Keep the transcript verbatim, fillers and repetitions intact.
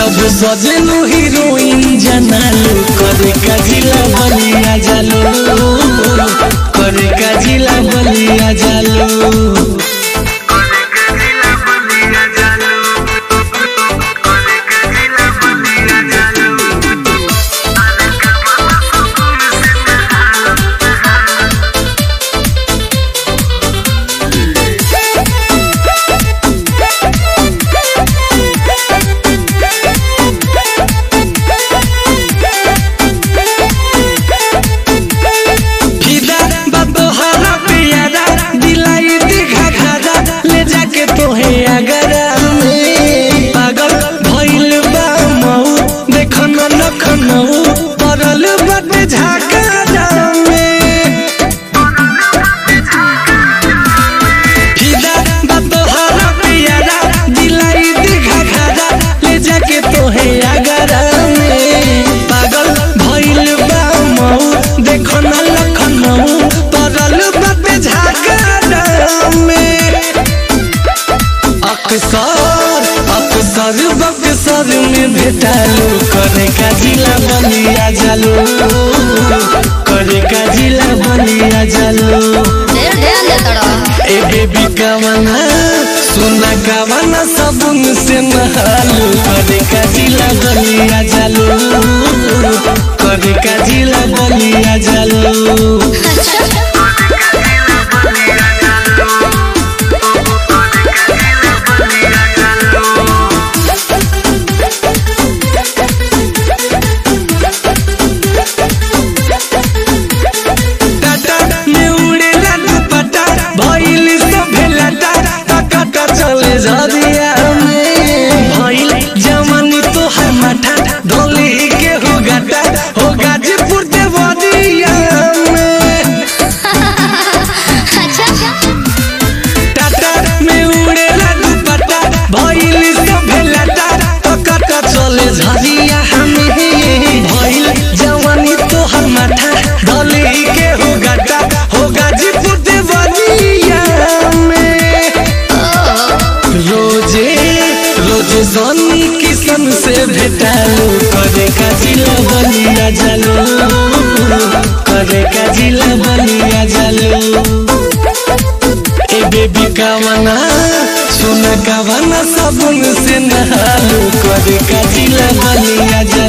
जब सजलू हीरोइन जनालू करे का जिला बलिया जालू करे का जिला बलिया जालू परल बटे झाका फिदा बतोहरा पियारा दिलाई दिखा घारा ले जाके तोहे आगरा में पागल भइल बा मऊ देखो न लखनऊ परल बटे झाका में अक्सर अक्सर बक्सर में भेटालू करे का जिला बलिया जालू करे का जिला बलिया जालू ए बेबी कवना सोना कवना सबुन से नहालू करे का जिला बलिया जालू करे का जिला बलिया जालू जदिया में भइल जवानी तोहर माथा ढोली के हो गाटा हो गाजीपुर देवरिया में टाटा में उड़ेला दुपट्टा भइल सब भेलाटा टकटा चले झरिया हमें भइल जवानी तोहर माथा ढोली के हो गाटा हो गाजीपुर देवरिया रोजे रोजे सोनी किसन से भेटालू करे का जिला बलिया जालू करे का जिला बलिया जालू ए बेबी कवना सोना कवना सबुन से नहालू करे का जिला बलिया जालू।